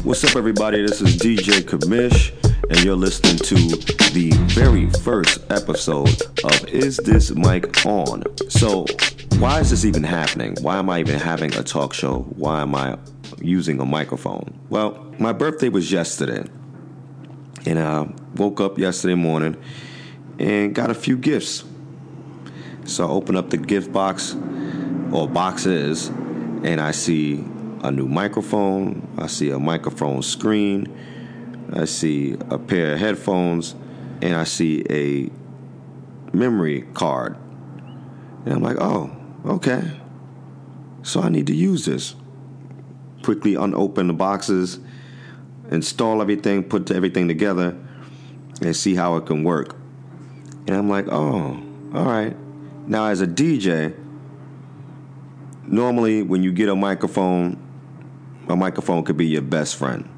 What's up, everybody? This is DJ Kamish, and you're listening to the very first episode of Is This Mic On? So, why is this even happening? Why am I even having a talk show? Why am I using a microphone? Well, my birthday was yesterday, and I woke up yesterday morning and got a few gifts. So I open up the gift box, or boxes, and I see a new microphone, I see a microphone screen, I see a pair of headphones, and I see a memory card. And I'm like, oh, okay. So I need to use this. Quickly unopen the boxes, install everything, put everything together, and see how it can work. And I'm like, oh, all right. Now, as a DJ, normally when you get a microphone could be your best friend.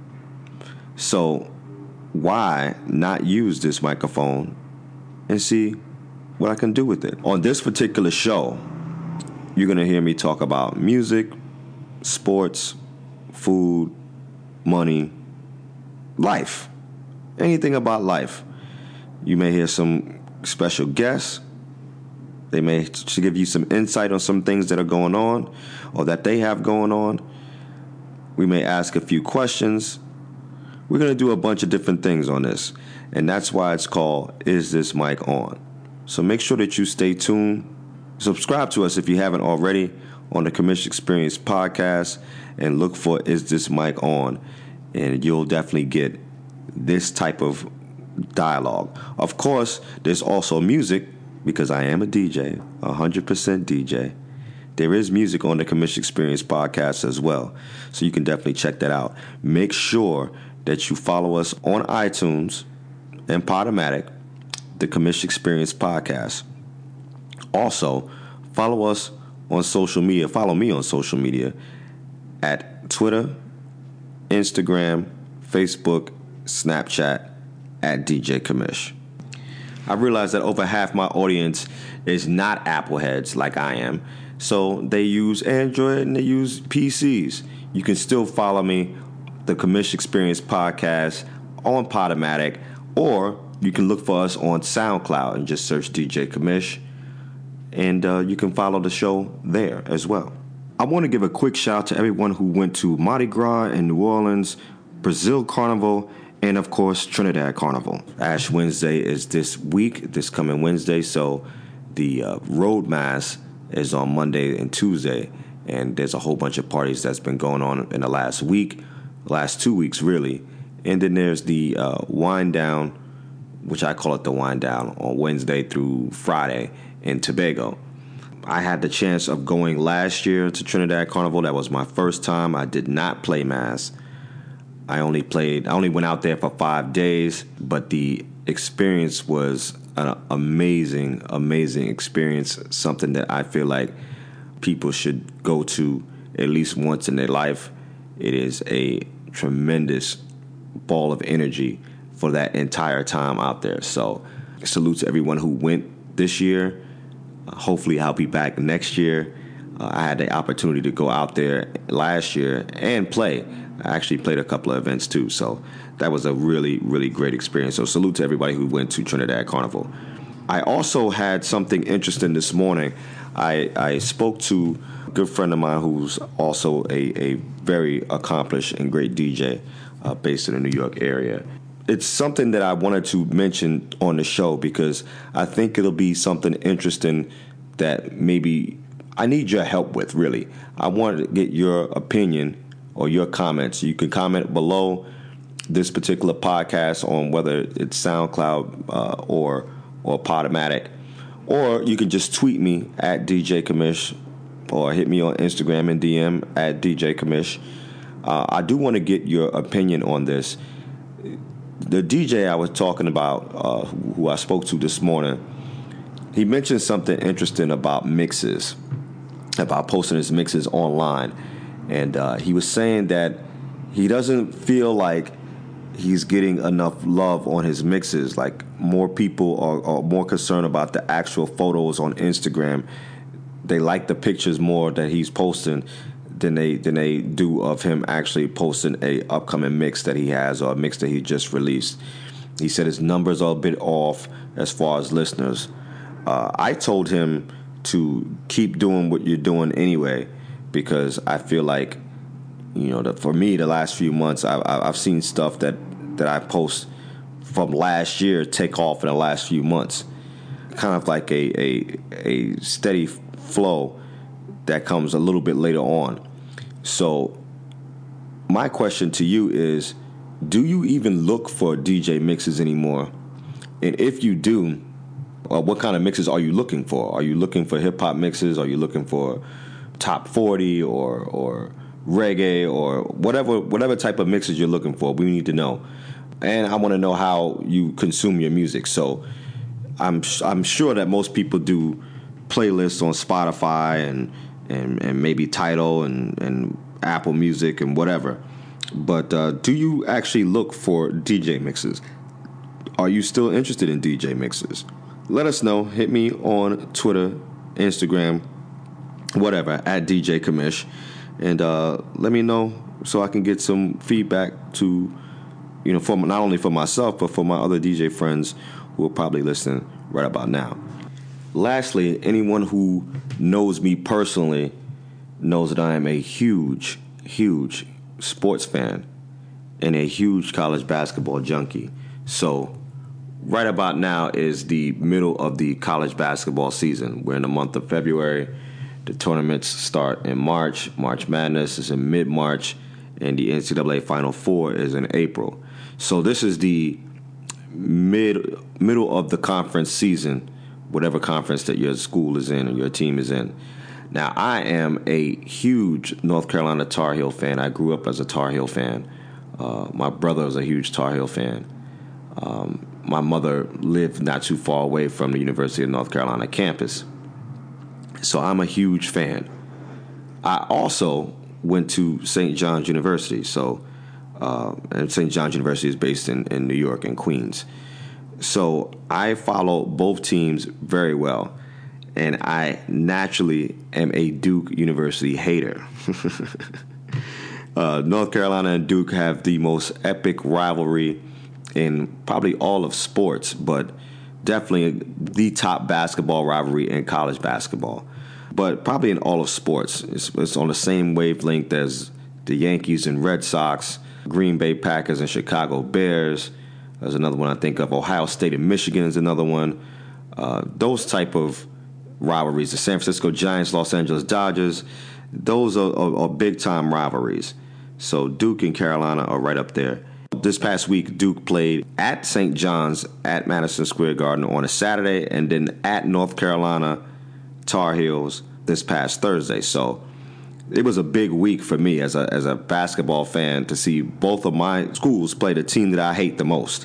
So why not use this microphone and see what I can do with it? On this particular show, you're going to hear me talk about music, sports, food, money, life, anything about life. You may hear some special guests. They may give you some insight on some things that are going on or that they have going on. We may ask a few questions. We're going to do a bunch of different things on this. And that's why it's called Is This Mic On? So make sure that you stay tuned. Subscribe to us if you haven't already on the Kamish Experience podcast and look for Is This Mic On? And you'll definitely get this type of dialogue. Of course, there's also music. Because I am a DJ, 100% DJ. There is music on the Kamish Experience podcast as well. So you can definitely check that out. Make sure that you follow us on iTunes and Podomatic, the Kamish Experience podcast. Also, follow us on social media. Follow me on social media at Twitter, Instagram, Facebook, Snapchat, at DJ Kamish. I realize that over half my audience is not Apple heads like I am. So they use Android and they use PCs. You can still follow me, the Kamish Experience podcast, on Podomatic, or you can look for us on SoundCloud and just search DJ Kamish. And you can follow the show there as well. I want to give a quick shout out to everyone who went to Mardi Gras in New Orleans, Brazil Carnival, and, of course, Trinidad Carnival. Ash Wednesday is this week, this coming Wednesday. So the Road Mass is on Monday and Tuesday. And there's a whole bunch of parties that's been going on in the last 2 weeks, really. And then there's the Wind Down, which I call it the Wind Down, on Wednesday through Friday in Tobago. I had the chance of going last year to Trinidad Carnival. That was my first time. I did not play Mass. I only went out there for 5 days, but the experience was an amazing, amazing experience, something that I feel like people should go to at least once in their life. It is a tremendous ball of energy for that entire time out there. So salute to everyone who went this year. Hopefully I'll be back next year. I had the opportunity to go out there last year and play. I actually played a couple of events too, so that was a really, really great experience. So salute to everybody who went to Trinidad Carnival. I also had something interesting this morning. I spoke to a good friend of mine who's also a very accomplished and great DJ based in the New York area. It's something that I wanted to mention on the show because I think it'll be something interesting that maybe I need your help with, really. I wanted to get your opinion or your comments. You can comment below this particular podcast on whether it's SoundCloud or Podomatic, or you can just tweet me at DJ Kamish or hit me on Instagram and DM at DJ Kamish. I do want to get your opinion on this. The DJ I was talking about, who I spoke to this morning, he mentioned something interesting about mixes, about posting his mixes online. And he was saying that he doesn't feel like he's getting enough love on his mixes. Like, more people are more concerned about the actual photos on Instagram. They like the pictures more that he's posting than they do of him actually posting a upcoming mix that he has or a mix that he just released. He said his numbers are a bit off as far as listeners. I told him to keep doing what you're doing anyway, because I feel like, for me, the last few months, I've seen stuff that I post from last year take off in the last few months. Kind of like a steady flow that comes a little bit later on. So my question to you is, do you even look for DJ mixes anymore? And if you do, what kind of mixes are you looking for? Are you looking for hip-hop mixes? Are you looking for top 40 or reggae or whatever type of mixes you're looking for? We need to know. And I want to know how you consume your music. So I'm sure that most people do playlists on Spotify and maybe Tidal and Apple Music and whatever. But do you actually look for DJ mixes? Are you still interested in DJ mixes? Let us know. Hit me on Twitter, Instagram, whatever, at DJ Commish. And let me know so I can get some feedback to, for not only for myself, but for my other DJ friends who are probably listening right about now. Lastly, anyone who knows me personally knows that I am a huge, huge sports fan and a huge college basketball junkie. So right about now is the middle of the college basketball season. We're in the month of February. The tournaments start in March. March Madness is in mid-March, and the NCAA Final Four is in April. So this is the middle of the conference season, whatever conference that your school is in or your team is in. Now, I am a huge North Carolina Tar Heel fan. I grew up as a Tar Heel fan. My brother was a huge Tar Heel fan. My mother lived not too far away from the University of North Carolina campus. So I'm a huge fan. I also went to St. John's University. And St. John's University is based in New York and Queens. So I follow both teams very well. And I naturally am a Duke University hater. North Carolina and Duke have the most epic rivalry in probably all of sports, but definitely the top basketball rivalry in college basketball. But probably in all of sports. It's on the same wavelength as the Yankees and Red Sox, Green Bay Packers and Chicago Bears. There's another one I think of. Ohio State and Michigan is another one. Those type of rivalries, the San Francisco Giants, Los Angeles Dodgers, those are big-time rivalries. So Duke and Carolina are right up there. This past week, Duke played at St. John's at Madison Square Garden on a Saturday, and then at North Carolina Tar Heels this past Thursday. So it was a big week for me as a basketball fan to see both of my schools play the team that I hate the most.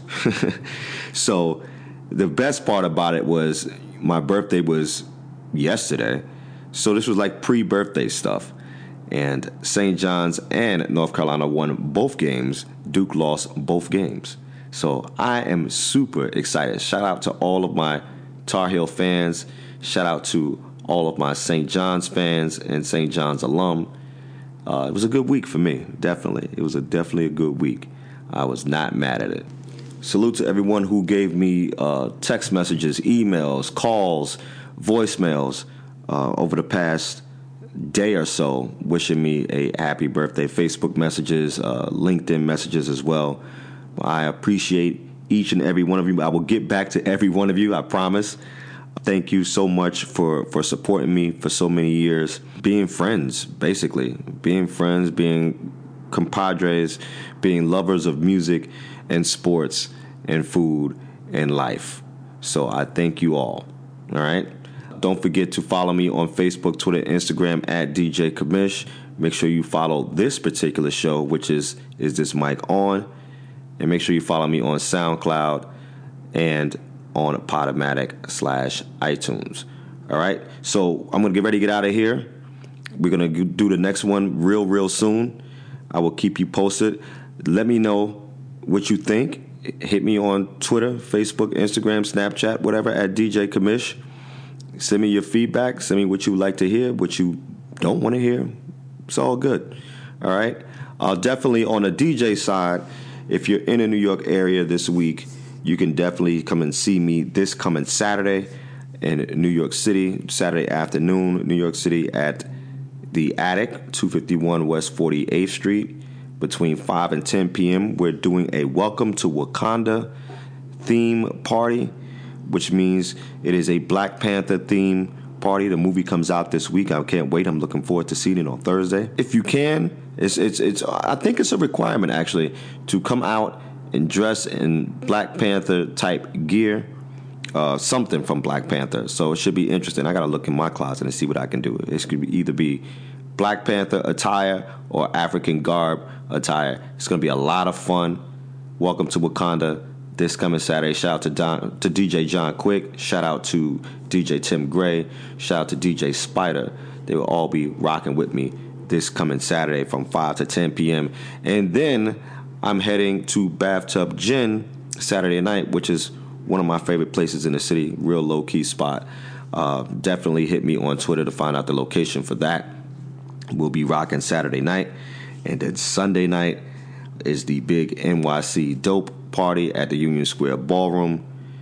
So the best part about it was my birthday was yesterday. So this was like pre-birthday stuff. And St. John's and North Carolina won both games. Duke lost both games. So I am super excited. Shout out to all of my Tar Heel fans. Shout out to all of my St. John's fans and St. John's alum. It was a good week for me, definitely. It was definitely a good week. I was not mad at it. Salute to everyone who gave me text messages, emails, calls, voicemails over the past day or so, wishing me a happy birthday. Facebook messages, LinkedIn messages as well. I appreciate each and every one of you. I will get back to every one of you, I promise. Thank you so much for supporting me for so many years. Being friends, basically. Being friends, being compadres, being lovers of music and sports and food and life. So I thank you all. All right? Don't forget to follow me on Facebook, Twitter, Instagram at DJ Commish. Make sure you follow this particular show, which is This Mic On? And make sure you follow me on SoundCloud and on Podomatic/iTunes. All right? So I'm going to get ready to get out of here. We're going to do the next one real soon. I will keep you posted. Let me know what you think. Hit me on Twitter, Facebook, Instagram, Snapchat, whatever, at DJ Commish. Send me your feedback. Send me what you like to hear, what you don't want to hear. It's all good. All right. Definitely on the DJ side, if you're in the New York area this week, you can definitely come and see me this coming Saturday in New York City, Saturday afternoon, New York City at the Attic, 251 West 48th Street, between 5 and 10 p.m. We're doing a Welcome to Wakanda theme party, which means it is a Black Panther theme party. The movie comes out this week. I can't wait. I'm looking forward to seeing it on Thursday. If you can, it's I think it's a requirement actually to come out and dress in Black Panther type gear, something from Black Panther. So it should be interesting. I gotta look in my closet and see what I can do. It could either be Black Panther attire or African garb attire. It's gonna be a lot of fun. Welcome to Wakanda this coming Saturday. Shout out to DJ John Quick. Shout out to DJ Tim Gray. Shout out to DJ Spider. They will all be rocking with me this coming Saturday from 5 to 10 p.m. And then I'm heading to Bathtub Gin Saturday night, which is one of my favorite places in the city. Real low-key spot. Definitely hit me on Twitter to find out the location for that. We'll be rocking Saturday night. And then Sunday night is the big NYC Dope party at the Union Square Ballroom.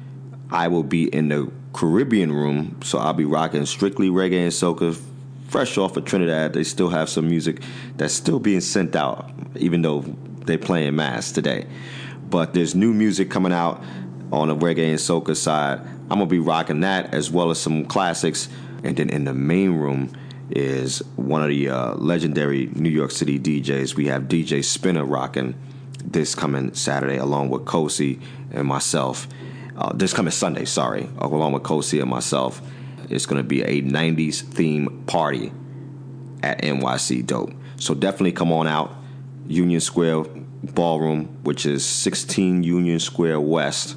I will be in the Caribbean room, so I'll be rocking strictly reggae and soca, fresh off of Trinidad. They still have some music that's still being sent out, even though they're playing mass today. But there's new music coming out on the reggae and soca side. I'm going to be rocking that as well as some classics. And then in the main room is one of the legendary New York City DJs. We have DJ Spinner rocking this coming Saturday along with Kosi and myself. This coming Sunday, along with Kosi and myself. It's going to be a 90s theme party at NYC Dope. So definitely come on out. Union Square Ballroom, which is 16 Union Square West.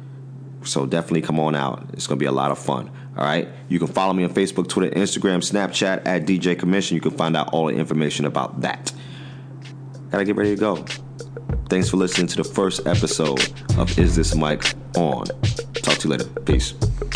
So definitely come on out. It's going to be a lot of fun. All right. You can follow me on Facebook, Twitter, Instagram, Snapchat at DJ Commission. You can find out all the information about that. Gotta get ready to go. Thanks for listening to the first episode of Is This Mic On? Talk to you later. Peace.